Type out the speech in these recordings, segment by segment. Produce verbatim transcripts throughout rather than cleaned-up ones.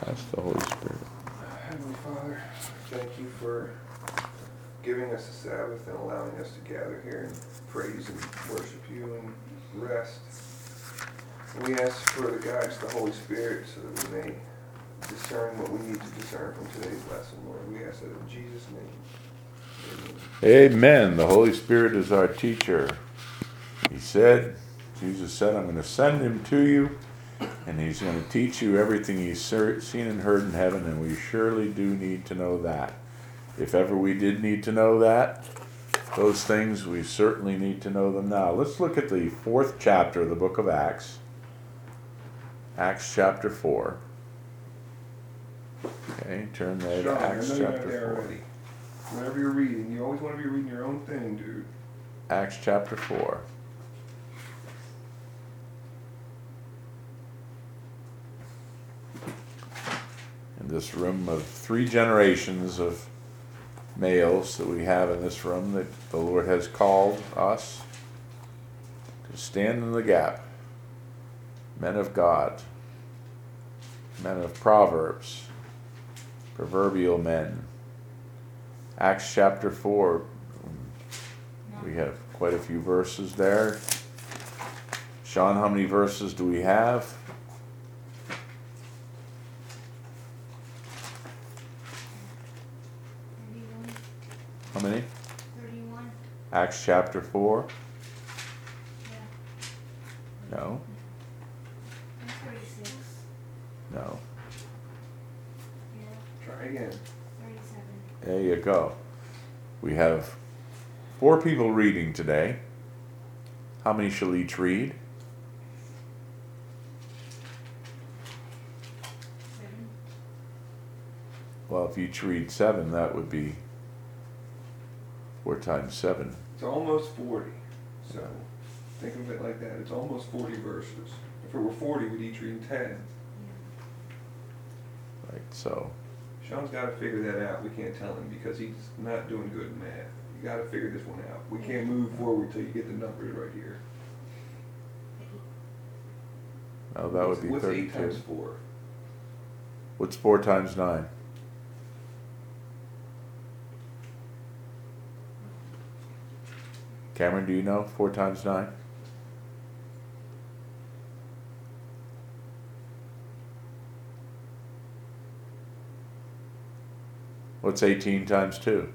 Ask the Holy Spirit. Heavenly Father, thank you for giving us a Sabbath and allowing us to gather here and praise and worship you and rest. We ask for the guidance of the Holy Spirit so that we may discern what we need to discern from today's lesson, Lord. We ask that in Jesus' name. Amen. Amen. The Holy Spirit is our teacher. He said, Jesus said, I'm going to send him to you, and he's going to teach you everything he's seen and heard in heaven, and we surely do need to know that. If ever we did need to know that, those things, we certainly need to know them now. Let's look at the fourth chapter of the book of Acts. Acts chapter four. Okay, turn there Sean, to Acts I know chapter you're not there four. already. Whenever you're reading, you always want to be reading your own thing, dude. Acts chapter four. In this room of three generations of males that we have in this room, that the Lord has called us to stand in the gap. Men of God, men of Proverbs, proverbial men. Acts chapter four, we have quite a few verses there. Sean, how many verses do we have? thirty-one. How many? thirty-one. Acts chapter four? Yeah. No. That's thirty-six. No. Yeah. Try again. thirty-seven. There you go. We have four people reading today. How many shall each read? Seven. Well, if each read seven, that would be four times seven. It's almost forty. So think of it like that. It's almost forty verses. If it were forty, we'd each read ten. Yeah. Right, so Sean's got to figure that out. We can't tell him because he's not doing good in math. You got to figure this one out. We can't move forward till you get the numbers right here. now that would What's- be What's eight thirty-two. times four? What's four times nine? Cameron, do you know? Four times nine? What's eighteen times two?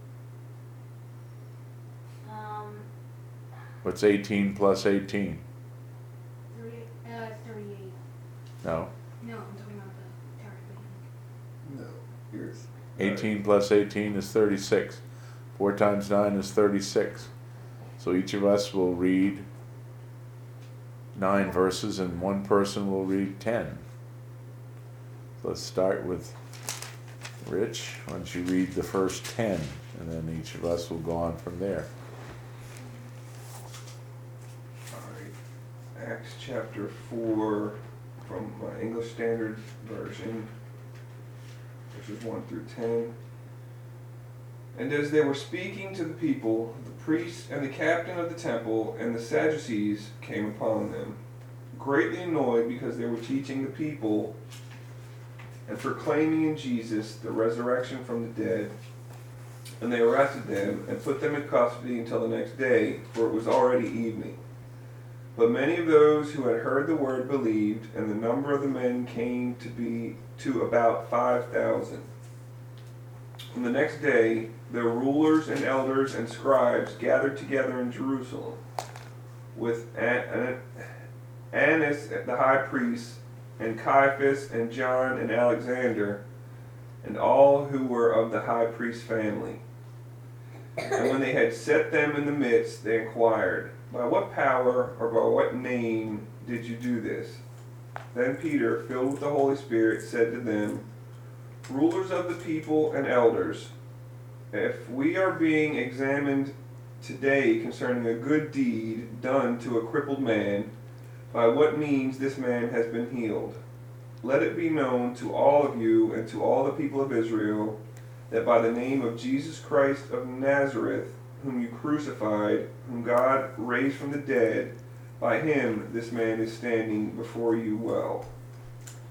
Um, What's eighteen plus eighteen? thirty, uh, thirty-eight. No. No, I'm talking about the target. No. You're, eighteen plus eighteen is thirty-six. four times nine is thirty-six. So each of us will read nine verses and one person will read ten. So let's start with Rich. Why don't you read the first ten and then each of us will go on from there. Alright. Acts chapter four from my English Standard Version, verses one through ten. And as they were speaking to the people, the priests and the captain of the temple and the Sadducees came upon them, greatly annoyed because they were teaching the people and proclaiming in Jesus the resurrection from the dead. And they arrested them and put them in custody until the next day, for it was already evening. But many of those who had heard the word believed, and the number of the men came to be to about five thousand. And the next day, the rulers and elders and scribes gathered together in Jerusalem, with An- An- Annas the high priest, and Caiaphas, and John, and Alexander, and all who were of the high priest's family. And when they had set them in the midst, they inquired, by what power or by what name did you do this? Then Peter, filled with the Holy Spirit, said to them, rulers of the people and elders, if we are being examined today concerning a good deed done to a crippled man, by what means this man has been healed, let it be known to all of you and to all the people of Israel that by the name of Jesus Christ of Nazareth, whom you crucified, whom God raised from the dead, by him this man is standing before you well.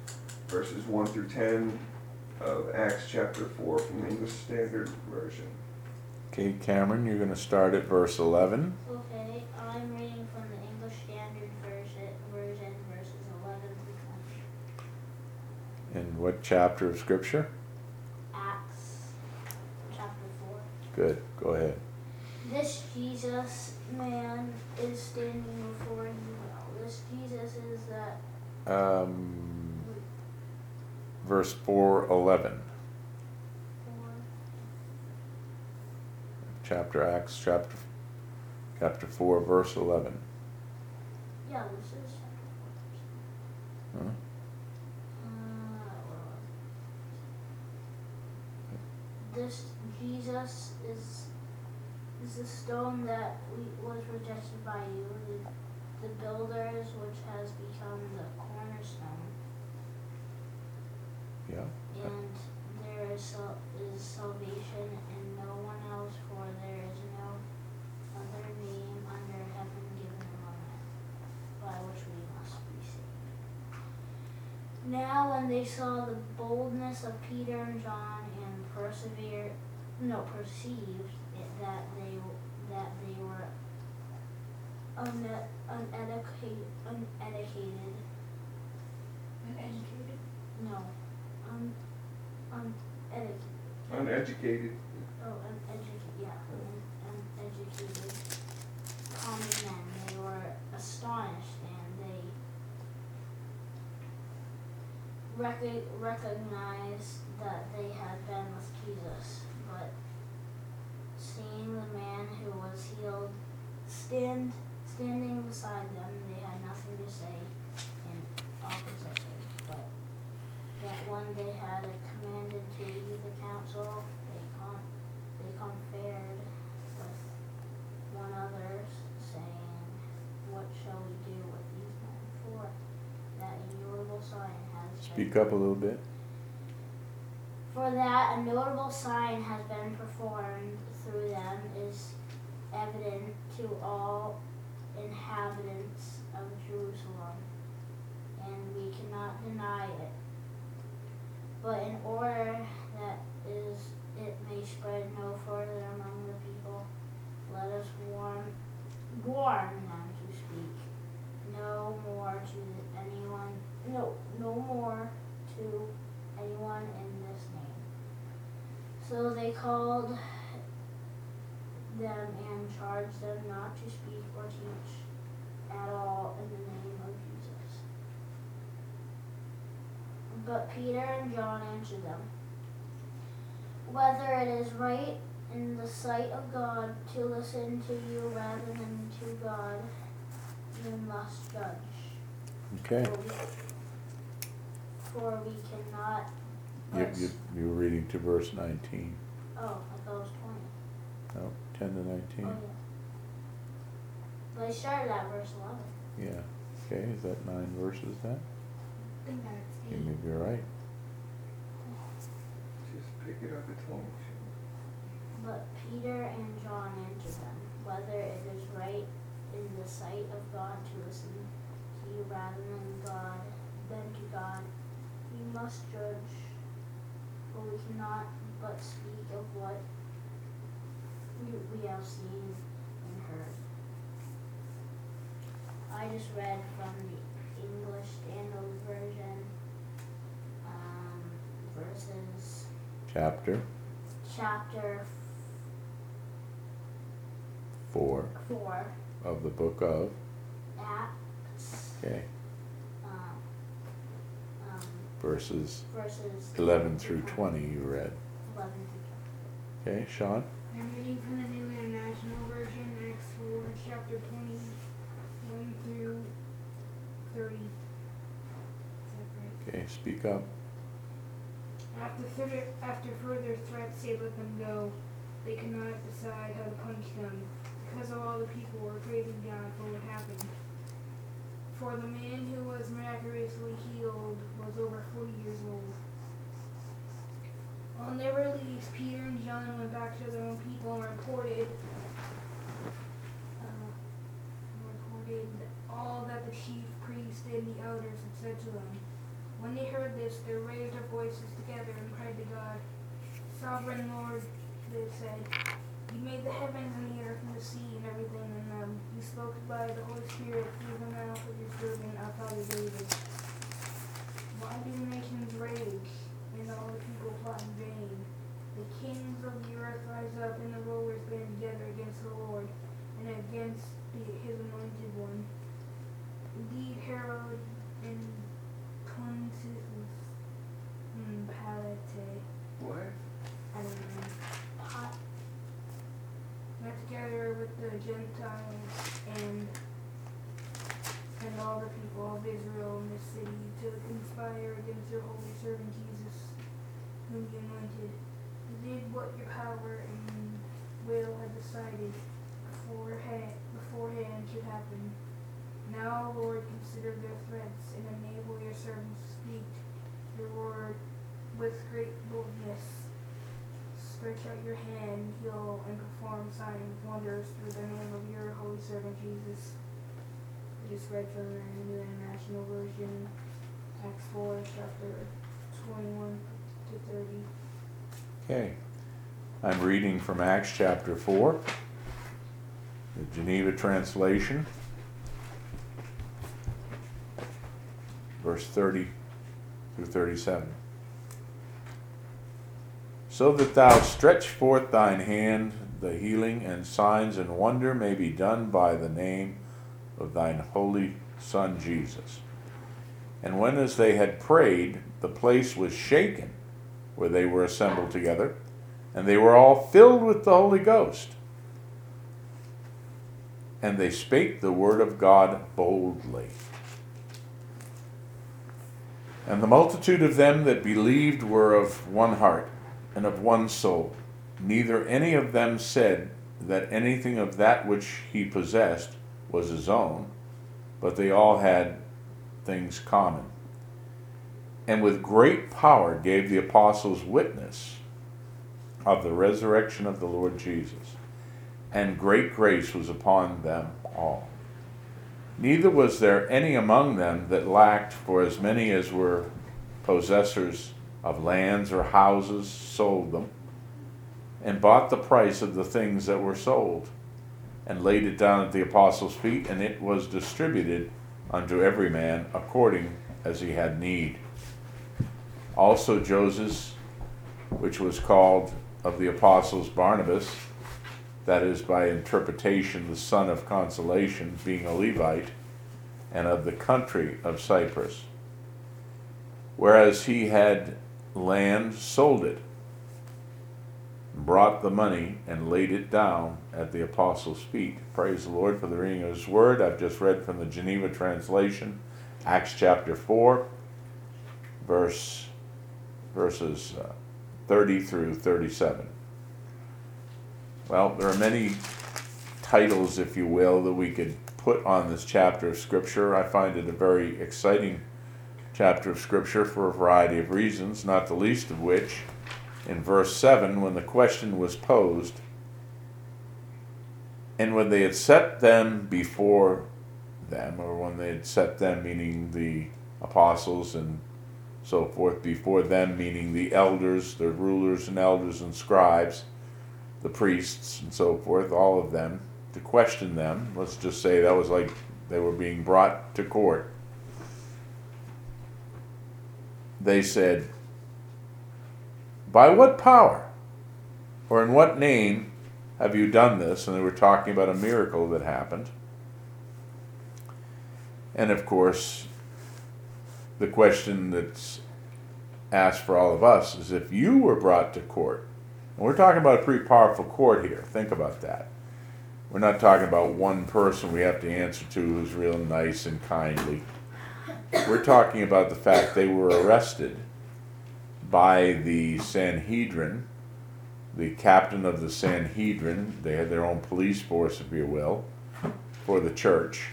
verses one through ten of Acts chapter four from the English Standard Version. Okay, Cameron, you're going to start at verse eleven. Okay, I'm reading from the English Standard Version, version verses eleven through twenty. In what chapter of Scripture? Acts chapter four. Good, go ahead. This Jesus man is standing before you now. This Jesus is that. Um, verse four eleven. Four. Chapter Acts, chapter chapter four, verse eleven. Yeah, this is chapter four. Huh? Uh, where was it? This Jesus is is the stone that we, was rejected by you, the, the builders, which has become the cornerstone. Yeah. And there is, sal- is salvation in no one else, for there is no other name under heaven given among men, by which we must be saved. Now when they saw the boldness of Peter and John and persevered, no, perceived it, that they that they were une- uneducated, uneducated, Uneducated. no, un, uneducated, Uneducated. oh, uneducated, yeah, un, uneducated common men, they were astonished, and they rec- recognized that they had been with Jesus, but seeing the man who was healed stand standing beside them, they had nothing to say in opposition, but that when they had commanded to leave the council, they con- they conferred with one another, saying, "What shall we do with these men? For that a notable sign has Speak been up a little bit. For that a notable sign has been performed through them is evident to all inhabitants of Jerusalem, and we cannot deny it. But in order that is it may spread no further among the people, let us warn warn them to speak no more to anyone no no more to anyone in this name. So they called them and charged them not to speak or teach at all in the name of Jesus. But Peter and John answered them, whether it is right in the sight of God to listen to you rather than to God, you must judge. Okay. For we, for we cannot. You, but- you, you were reading to verse nineteen. Oh, I thought it was twenty. No, ten to Oh, nineteen. yeah. But I started at verse eleven. Yeah. Okay, is that nine verses then? I think that's You eight. may be right. Just pick it up at twenty. But Peter and John answered them, whether it is right in the sight of God to listen to you rather than God, than to God, you must judge. For we cannot but speak of what we, we have seen and heard. I just read from the English Standard Version, um, verses Chapter chapter four four, of the book of. Acts, Okay. um, um, Verses verses eleven through twenty you read. Eleven through Okay, Sean? I'm reading from the New International Version, Acts four, chapter twenty-one through thirty. Is that right? Okay, speak up. After further, after further threats, they let them go. They could not decide how to punish them, because all the people were praising God for what happened. For the man who was miraculously healed was over forty years old. On their release, Peter and John went back to their own people and reported, uh, reported all that the chief priest and the elders had said to them. When they heard this, they raised their voices together and cried to God. Sovereign Lord, they said, you made the heavens and the earth and the sea and everything in them. You spoke by the Holy Spirit through the mouth of your servant, our father David. Why do the nations rage and all the people plot in vain? The kings of the earth rise up and the rulers band together against the Lord and against the, his anointed one. Indeed, Herod and Pontius mm, Pilate, What? I don't know, Pot. met together with the Gentiles and and all the people of Israel in this city to conspire against your holy servant Jesus, whom you anointed. You did what your power and will had decided beforehand, beforehand should happen. Now, Lord, consider their threats and enable your servants to speak your word with great boldness. Stretch out your hand, heal, and perform signs and wonders through the name of your holy servant Jesus. We just read from the New International Version, Acts four, chapter twenty-one to thirty. Okay. I'm reading from Acts chapter four, the Geneva translation, verse thirty through thirty-seven. So that thou stretch forth thine hand, the healing and signs and wonder may be done by the name of thine holy Son Jesus. And when as they had prayed, the place was shaken where they were assembled together, and they were all filled with the Holy Ghost. And they spake the word of God boldly. And the multitude of them that believed were of one heart and of one soul. Neither any of them said that anything of that which he possessed was his own, but they all had things common. And with great power gave the apostles witness of the resurrection of the Lord Jesus, and great grace was upon them all. Neither was there any among them that lacked, for as many as were possessors of lands or houses sold them, and bought the price of the things that were sold, and laid it down at the apostles' feet, and it was distributed unto every man according as he had need. Also Joseph, which was called of the apostles Barnabas, that is by interpretation the son of consolation, being a Levite, and of the country of Cyprus. Whereas he had land, sold it, brought the money, and laid it down at the apostles' feet. Praise the Lord for the reading of his word. I've just read from the Geneva translation, Acts chapter four, verse verses uh, thirty through thirty-seven. Well, there are many titles, if you will, that we could put on this chapter of Scripture. I find it a very exciting chapter of Scripture for a variety of reasons, not the least of which, in verse seven, when the question was posed, and when they had set them before them, or when they had set them, meaning the apostles and so forth, before them, meaning the elders, the rulers and elders and scribes, the priests and so forth, all of them, to question them. Let's just say that was like they were being brought to court. They said, by what power or in what name have you done this? And they were talking about a miracle that happened. And of course, the question that's asked for all of us is, if you were brought to court, and we're talking about a pretty powerful court here, think about that. We're not talking about one person we have to answer to who's real nice and kindly. We're talking about the fact they were arrested by the Sanhedrin, the captain of the Sanhedrin. They had their own police force, if you will, for the church.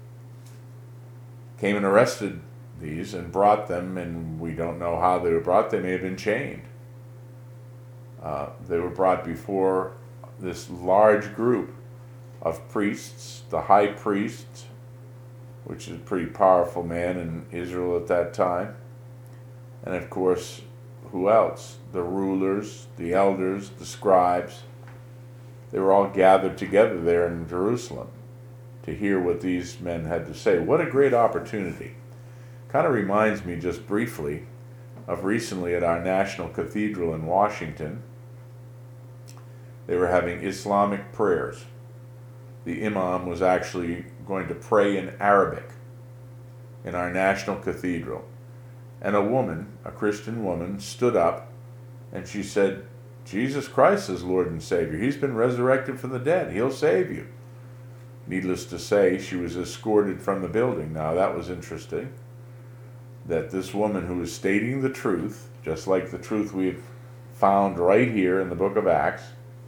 Came and arrested these and brought them, and we don't know how they were brought. They may have been chained. Uh, they were brought before this large group of priests, the high priest, which is a pretty powerful man in Israel at that time, And of course, who else? The rulers, the elders, the scribes. They were all gathered together there in Jerusalem to hear what these men had to say. What a great opportunity. Kind of reminds me just briefly of recently at our National Cathedral in Washington. They were having Islamic prayers. The imam was actually going to pray in Arabic in our National Cathedral. And a woman, a Christian woman, stood up and she said, Jesus Christ is Lord and Savior. He's been resurrected from the dead. He'll save you. Needless to say, she was escorted from the building. Now that was interesting, that this woman who was stating the truth, just like the truth we've found right here in the book of Acts,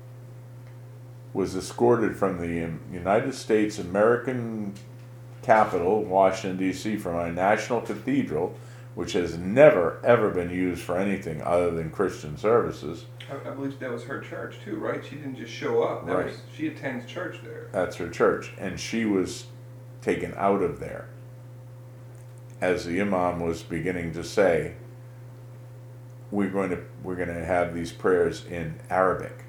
was escorted from the United States American capital, Washington, D C, from our National Cathedral, which has never, ever been used for anything other than Christian services. I, I believe that was her church too, right? She didn't just show up. That Right. was, she attends church there. That's her church. And she was taken out of there as the imam was beginning to say, we're going to, we're going to have these prayers in Arabic.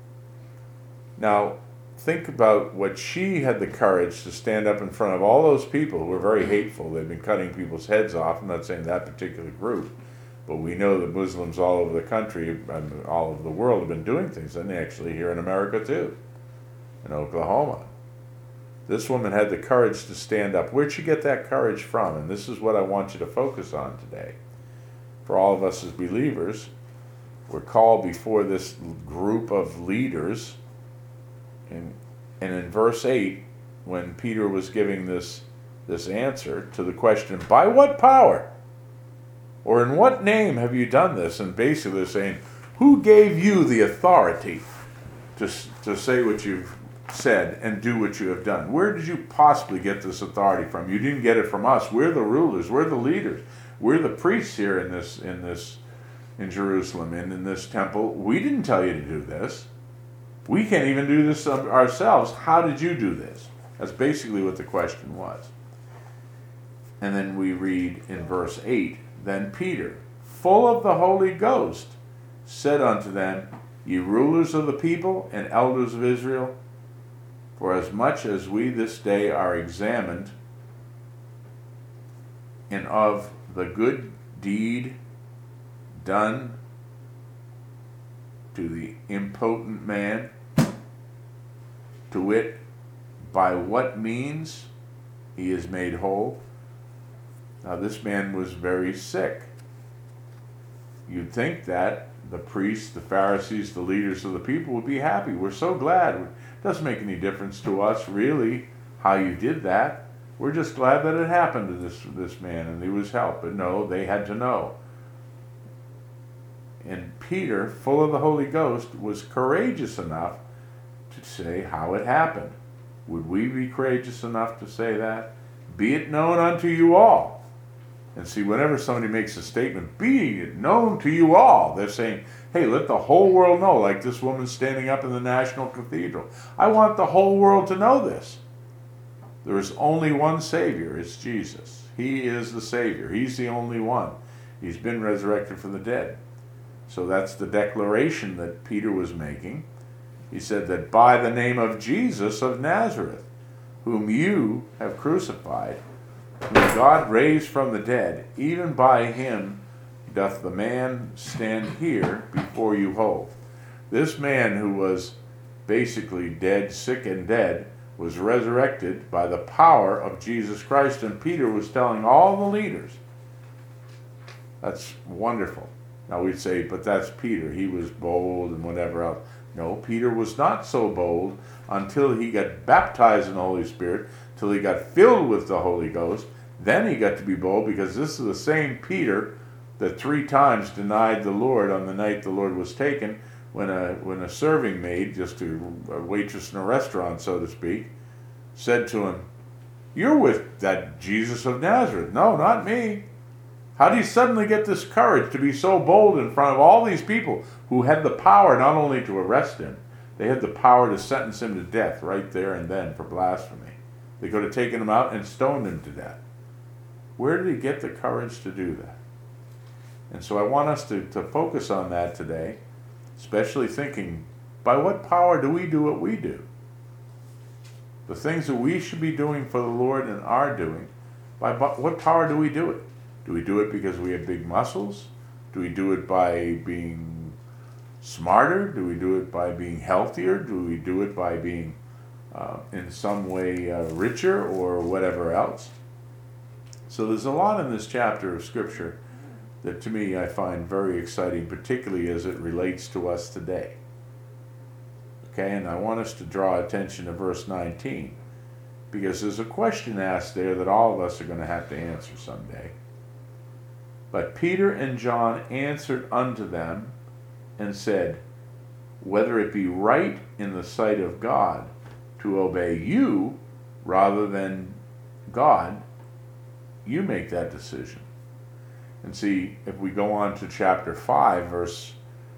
Now, think about what she had the courage to stand up in front of all those people who were very hateful. They've been cutting people's heads off. I'm not saying that particular group, but we know that Muslims all over the country and all over the world have been doing things, and actually here in America too, in Oklahoma. This woman had the courage to stand up. Where'd she get that courage from? And this is what I want you to focus on today. For all of us as believers, we're called before this group of leaders. And, and in verse eight, when Peter was giving this, this answer to the question, by what power? Or in what name have you done this? And basically they're saying, who gave you the authority to, to say what you've said and do what you have done? Where did you possibly get this authority from? You didn't get it from us. We're the rulers. We're the leaders. We're the priests here in this, in this, in Jerusalem and in this temple. We didn't tell you to do this. We can't even do this ourselves. How did you do this? That's basically what the question was. And then we read in verse eight, then Peter, full of the Holy Ghost, said unto them, ye rulers of the people and elders of Israel, for as much as we this day are examined, and of the good deed done to the impotent man, to wit, by what means he is made whole. Now this man was very sick. You'd think that the priests, the Pharisees, the leaders of the people would be happy. We're so glad. It doesn't make any difference to us, really, how you did that. We're just glad that it happened to this, this man and he was helped. But no, they had to know. And Peter, full of the Holy Ghost, was courageous enough to say how it happened. Would we be courageous enough to say that? Be it known unto you all. And see, whenever somebody makes a statement, be it known to you all, they're saying, hey, let the whole world know, like this woman standing up in the National Cathedral. I want the whole world to know this. There is only one Savior, it's Jesus. He is the Savior. He's the only one. He's been resurrected from the dead. So that's the declaration that Peter was making. He said that by the name of Jesus of Nazareth, whom you have crucified, whom God raised from the dead, even by him doth the man stand here before you whole. This man who was basically dead, sick and dead, was resurrected by the power of Jesus Christ. And Peter was telling all the leaders. That's wonderful. Now we'd say, but that's Peter. He was bold and whatever else. No, Peter was not so bold until he got baptized in the Holy Spirit, till he got filled with the Holy Ghost. Then he got to be bold, because this is the same Peter that three times denied the Lord on the night the Lord was taken, when a when a serving maid, just a, a waitress in a restaurant, so to speak, said to him, you're with that Jesus of Nazareth. No, not me. How do you suddenly get this courage to be so bold in front of all these people who had the power not only to arrest him, they had the power to sentence him to death right there and then for blasphemy. They could have taken him out and stoned him to death. Where did he get the courage to do that? And so I want us to, to focus on that today, especially thinking, by what power do we do what we do? The things that we should be doing for the Lord and are doing, by what power do we do it? Do we do it because we have big muscles? Do we do it by being smarter? Do we do it by being healthier? Do we do it by being uh, in some way uh, richer or whatever else? So there's a lot in this chapter of Scripture that to me I find very exciting, particularly as it relates to us today. Okay, and I want us to draw attention to verse nineteen, because there's a question asked there that all of us are going to have to answer someday. But Peter and John answered unto them and said, whether it be right in the sight of God to obey you rather than God, you make that decision. And see, if we go on to chapter five, verse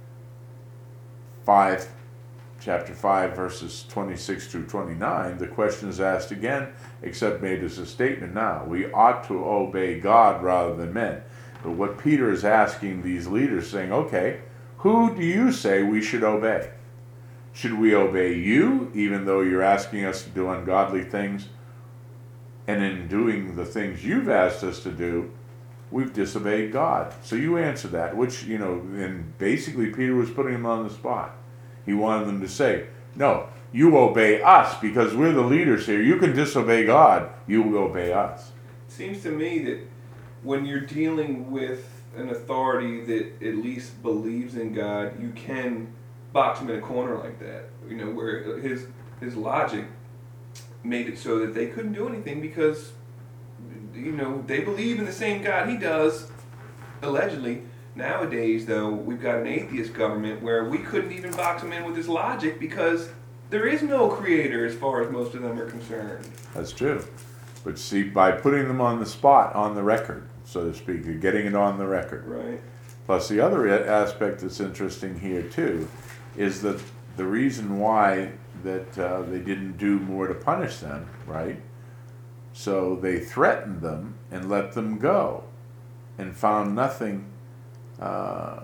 five, chapter five, verses twenty-six through twenty-nine, the question is asked again, except made as a statement now. We ought to obey God rather than men. But what Peter is asking these leaders, saying, okay, who do you say we should obey? Should we obey you, even though you're asking us to do ungodly things? And in doing the things you've asked us to do, we've disobeyed God. So you answer that, which, you know, and basically Peter was putting them on the spot. He wanted them to say, no, you obey us because we're the leaders here. You can disobey God, you will obey us. It seems to me that when you're dealing with an authority that at least believes in God, you can box him in a corner like that. You know, where his his logic made it so that they couldn't do anything because, you know, they believe in the same God he does, allegedly. Nowadays, though, we've got an atheist government where we couldn't even box him in with his logic because there is no creator as far as most of them are concerned. That's true. But see, by putting them on the spot, on the record, so to speak, you're getting it on the record. Right. Plus, the other aspect that's interesting here, too, is that the reason why that uh, they didn't do more to punish them, right? So they threatened them and let them go and found nothing uh,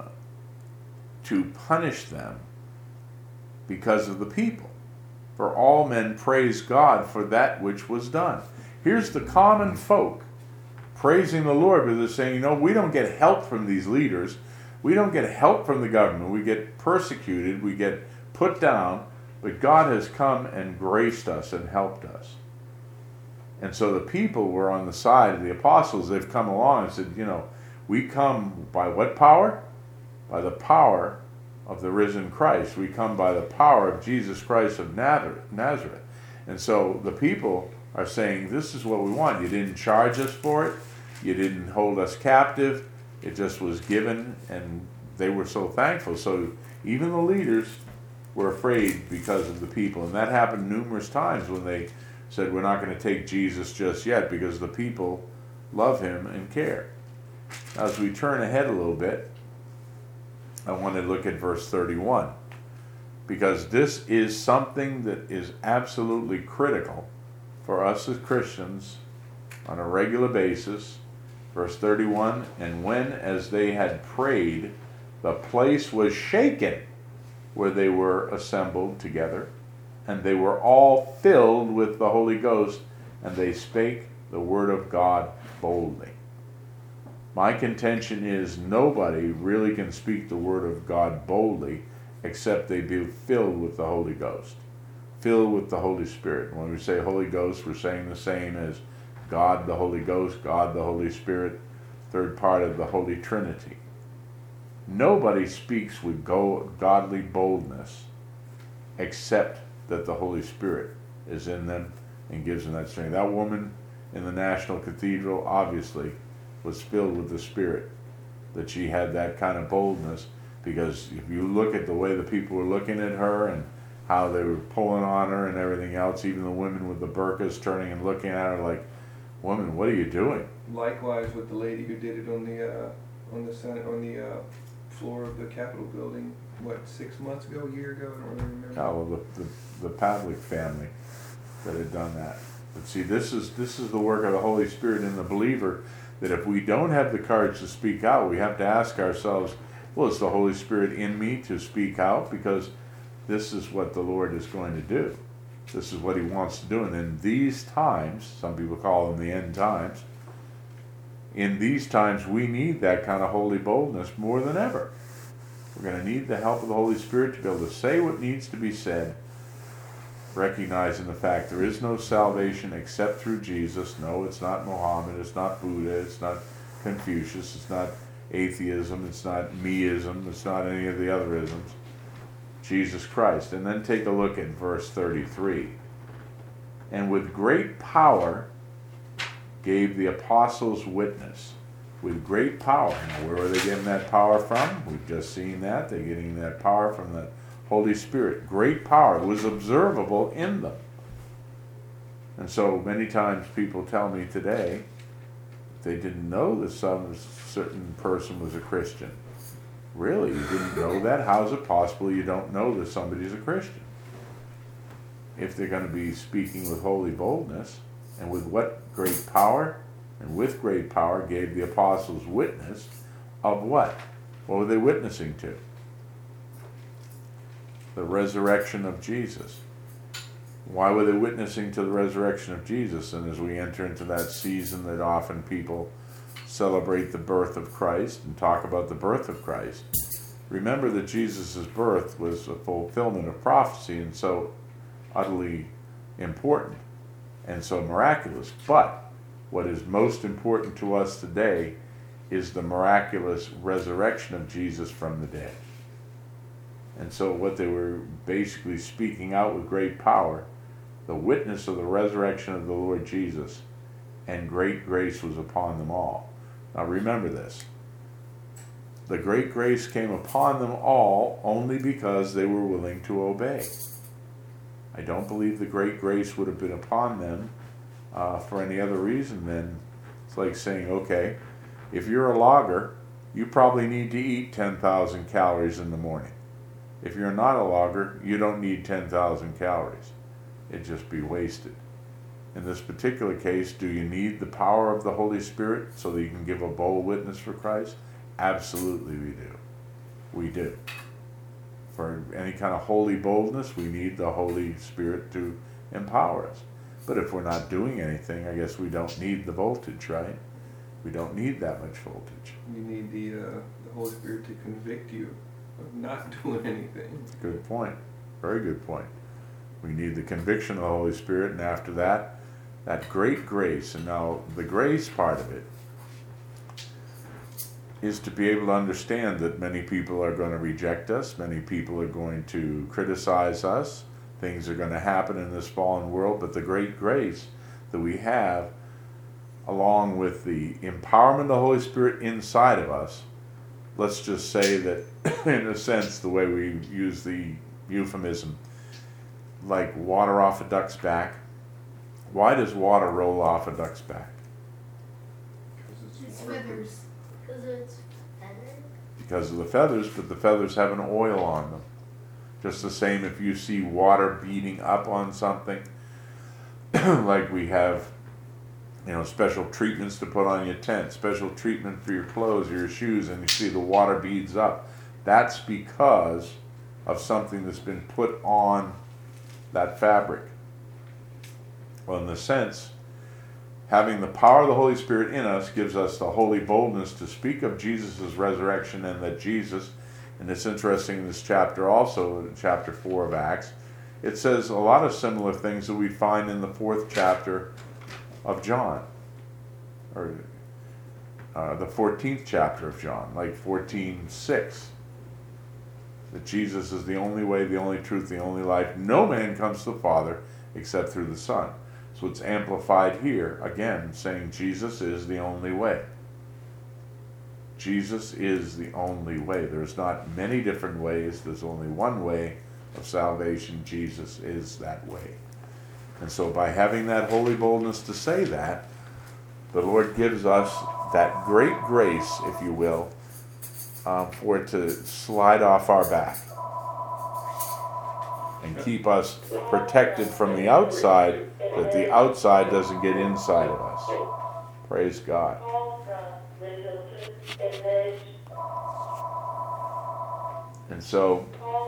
to punish them because of the people. For all men praise God for that which was done. Here's the common folk praising the Lord, but they're saying, you know, we don't get help from these leaders. We don't get help from the government. We get persecuted. We get put down. But God has come and graced us and helped us. And so the people were on the side of the apostles. They've come along and said, you know, we come by what power? By the power of the risen Christ. We come by the power of Jesus Christ of Nazareth. And so the people are saying, this is what we want. You didn't charge us for it. You didn't hold us captive. It just was given, and they were so thankful. So even the leaders were afraid because of the people. And that happened numerous times when they said, we're not going to take Jesus just yet because the people love him and care. Now, as we turn ahead a little bit, I want to look at verse thirty-one, because this is something that is absolutely critical for us as Christians on a regular basis. Verse thirty-one, and when, as they had prayed, the place was shaken where they were assembled together, and they were all filled with the Holy Ghost, and they spake the word of God boldly. My contention is nobody really can speak the word of God boldly except they be filled with the Holy Ghost, filled with the Holy Spirit. When we say Holy Ghost, we're saying the same as God the Holy Ghost, God the Holy Spirit, third part of the Holy Trinity. Nobody speaks with go- godly boldness except that the Holy Spirit is in them and gives them that strength. That woman in the National Cathedral obviously was filled with the Spirit, that she had that kind of boldness, because if you look at the way the people were looking at her and how they were pulling on her and everything else, even the women with the burqas turning and looking at her like, woman, what are you doing? Likewise with the lady who did it on the uh, on the Senate, on the uh, floor of the Capitol building, what, six months ago, a year ago? I don't really remember. Oh, well, the, the, the Pavlik family that had done that. But see, this is this is the work of the Holy Spirit in the believer that if we don't have the courage to speak out, we have to ask ourselves, well, is the Holy Spirit in me to speak out? Because this is what the Lord is going to do. This is what he wants to do. And in these times, some people call them the end times, in these times we need that kind of holy boldness more than ever. We're going to need the help of the Holy Spirit to be able to say what needs to be said, recognizing the fact there is no salvation except through Jesus. No, it's not Muhammad, it's not Buddha, it's not Confucius, it's not atheism, it's not meism, it's not any of the other isms. Jesus Christ. And then take a look at verse thirty-three. And with great power gave the apostles witness. With great power. Now, where are they getting that power from? We've just seen that. They're getting that power from the Holy Spirit. Great power was observable in them. And so many times people tell me today they didn't know that some certain person was a Christian. Really? You didn't know that? How is it possible you don't know that somebody's a Christian? If they're going to be speaking with holy boldness, and with what great power? And with great power gave the apostles witness of what? What were they witnessing to? The resurrection of Jesus. Why were they witnessing to the resurrection of Jesus? And as we enter into that season that often people celebrate the birth of Christ and talk about the birth of Christ, remember that Jesus' birth was a fulfillment of prophecy and so utterly important and so miraculous. But what is most important to us today is the miraculous resurrection of Jesus from the dead. And so what they were basically speaking out with great power, the witness of the resurrection of the Lord Jesus, and great grace was upon them all. Now remember this. The great grace came upon them all only because they were willing to obey. I don't believe the great grace would have been upon them uh, for any other reason than it's like saying, okay, if you're a logger, you probably need to eat ten thousand calories in the morning. If you're not a logger, you don't need ten thousand calories. It'd just be wasted. In this particular case, do you need the power of the Holy Spirit so that you can give a bold witness for Christ? Absolutely we do. We do. For any kind of holy boldness, we need the Holy Spirit to empower us. But if we're not doing anything, I guess we don't need the voltage, right? We don't need that much voltage. You need the, uh, the Holy Spirit to convict you of not doing anything. Good point. Very good point. We need the conviction of the Holy Spirit, and after that, that great grace. And now the grace part of it is to be able to understand that many people are going to reject us, many people are going to criticize us, things are going to happen in this fallen world, but the great grace that we have, along with the empowerment of the Holy Spirit inside of us, let's just say that, in a sense, the way we use the euphemism, like water off a duck's back. Why does water roll off a duck's back? It's feathers. Because it's feathers? Because of the feathers, but the feathers have an oil on them. Just the same if you see water beating up on something, like we have, you know, special treatments to put on your tent, special treatment for your clothes or your shoes, and you see the water beads up. That's because of something that's been put on that fabric. Well, in the sense, having the power of the Holy Spirit in us gives us the holy boldness to speak of Jesus' resurrection, and that Jesus, and it's interesting in this chapter also, in chapter four of Acts, it says a lot of similar things that we find in the fourth chapter of John, or uh, the fourteenth chapter of John, like fourteen six. That Jesus is the only way, the only truth, the only life. No man comes to the Father except through the Son. So it's amplified here, again, saying Jesus is the only way. Jesus is the only way. There's not many different ways. There's only one way of salvation. Jesus is that way. And so by having that holy boldness to say that, the Lord gives us that great grace, if you will, um, for it to slide off our back and keep us protected from the outside, that the outside doesn't get inside of us. Praise God. And so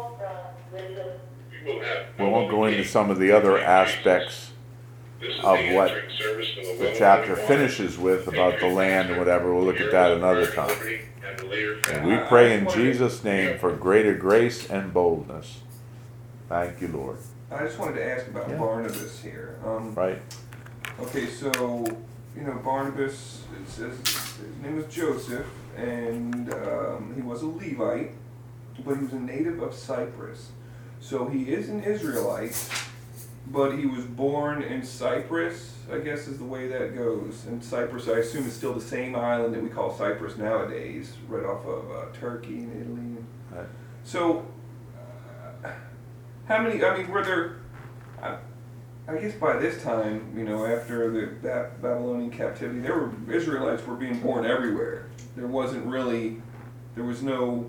we won't go into some of the other aspects of what the chapter finishes with about the land and whatever. We'll look at that another time. And we pray in Jesus' name for greater grace and boldness. Thank you, Lord. I just wanted to ask about Yeah. Barnabas here. Um, Right? Okay, so, you know, Barnabas, it says his name was Joseph, and um, he was a Levite, but he was a native of Cyprus. So he is an Israelite, but he was born in Cyprus, I guess is the way that goes. And Cyprus, I assume, is still the same island that we call Cyprus nowadays, right off of uh, Turkey and Italy. Right. So, uh, how many, I mean, were there, I, I guess by this time, you know, after the that Babylonian captivity, there were, Israelites were being born everywhere. There wasn't really, there was no,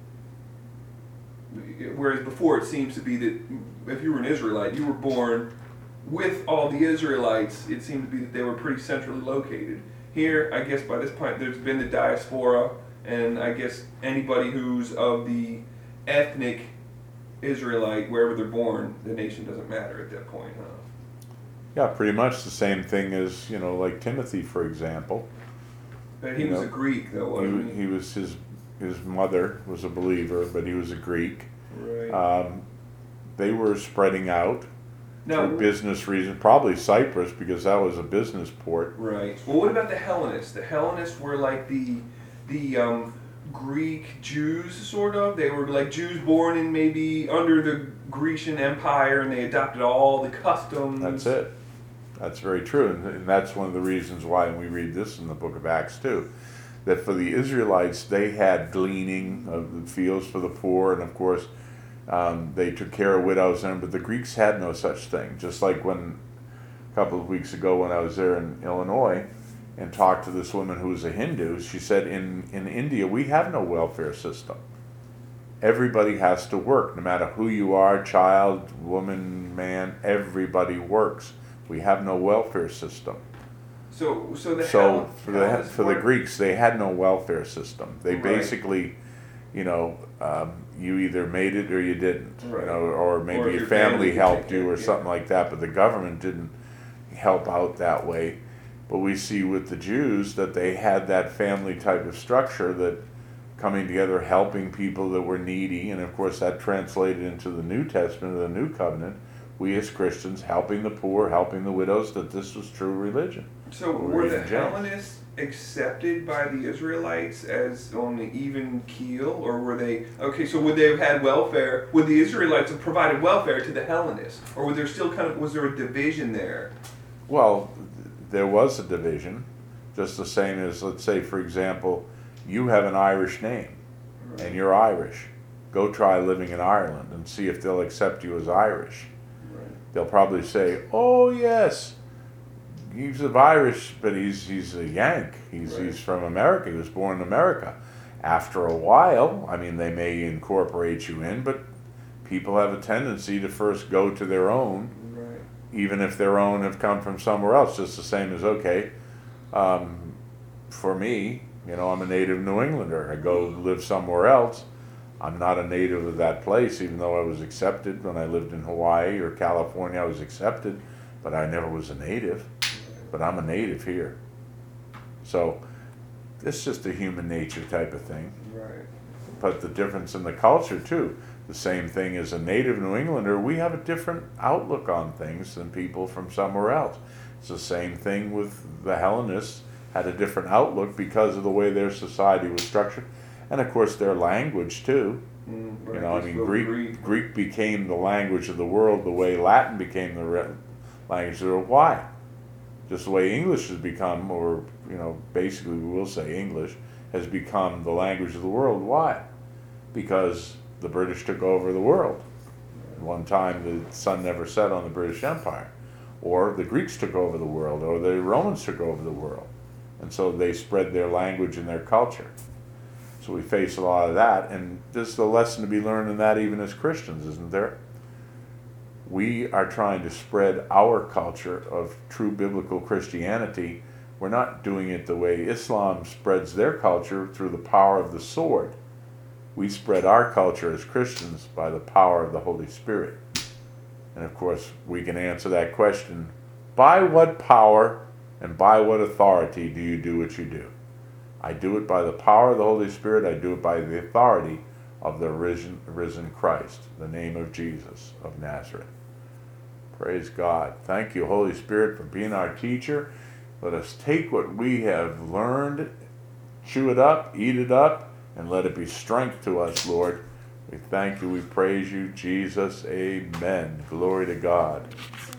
whereas before it seems to be that if you were an Israelite, you were born with all the Israelites. It seemed to be that they were pretty centrally located. Here, I guess by this point, there's been the diaspora, and I guess anybody who's of the ethnic Israelite, wherever they're born, the nation doesn't matter at that point, huh? Yeah, pretty much the same thing as, you know, like Timothy, for example. But he You was know, a Greek, though, He, wasn't he? he was his his mother was a believer, but he was a Greek. Right. Um, they were spreading out Now, for business reasons, probably Cyprus because that was a business port. right. Well, what about the Hellenists? The Hellenists were like the the um, Greek Jews, sort of. They were like Jews born in maybe under the Grecian Empire, and they adopted all the customs. That's it. That's very true, and, and that's one of the reasons why, and we read this in the book of Acts too, that for the Israelites they had gleaning of the fields for the poor, and of course um, they took care of widows, and but the Greeks had no such thing. Just like when a couple of weeks ago when I was there in Illinois and talked to this woman who was a Hindu, she said in, in India we have no welfare system. Everybody has to work, no matter who you are, child, woman, man, everybody works. We have no welfare system. So, so the So Hell- for the Hellenists for the were- Greeks, they had no welfare system. They Right. basically, you know, um, you either made it or you didn't, Right. you know, or Or maybe if your your family family could helped take you it, or yeah. something like that. But the government didn't help out that way. But we see with the Jews that they had that family type of structure, that coming together, helping people that were needy, and of course that translated into the New Testament, the New Covenant. We as Christians helping the poor, helping the widows, that this was true religion. So We're were the reading James. Hellenists accepted by the Israelites as on the even keel, or were they okay? So would they have had welfare? Would the Israelites have provided welfare to the Hellenists, or would there still kind of was there a division there? Well, there was a division, just the same as, let's say, for example, you have an Irish name, and you're Irish. Go try living in Ireland and see if they'll accept you as Irish. Right. They'll probably say, "Oh yes, he's of Irish, but he's he's a Yank. He's Right. he's from America. He was born in America." After a while, I mean, they may incorporate you in, but people have a tendency to first go to their own, Right. even if their own have come from somewhere else. Just the same as, okay, um, for me, you know, I'm a native New Englander. I go live somewhere else. I'm not a native of that place, even though I was accepted when I lived in Hawaii or California. I was accepted, but I never was a native. But I'm a native here. So it's just a human nature type of thing. Right. But the difference in the culture too. The same thing as a native New Englander, we have a different outlook on things than people from somewhere else. It's the same thing with the Hellenists, had a different outlook because of the way their society was structured. And of course their language too. Mm, right. You know, I They mean, spoke Greek, Greek became the language of the world the way Latin became the re- language of the world. Why? Just the way English has become, or, you know, basically we will say English, has become the language of the world. Why? Because the British took over the world. At one time the sun never set on the British Empire. Or the Greeks took over the world, or the Romans took over the world. And so they spread their language and their culture. So we face a lot of that, and there's a lesson to be learned in that even as Christians, isn't there? We are trying to spread our culture of true biblical Christianity We're not doing it the way Islam spreads their culture, through the power of the sword. We spread our culture as Christians by the power of the Holy Spirit. And of course, we can answer that question, by what power and by what authority do you do what you do? I do it by the power of the Holy Spirit. I do it by the authority of the risen, risen Christ, the name of Jesus of Nazareth. Praise God. Thank you, Holy Spirit, for being our teacher. Let us take what we have learned, chew it up, eat it up, and let it be strength to us, Lord. We thank you, we praise you, Jesus. Amen. Glory to God.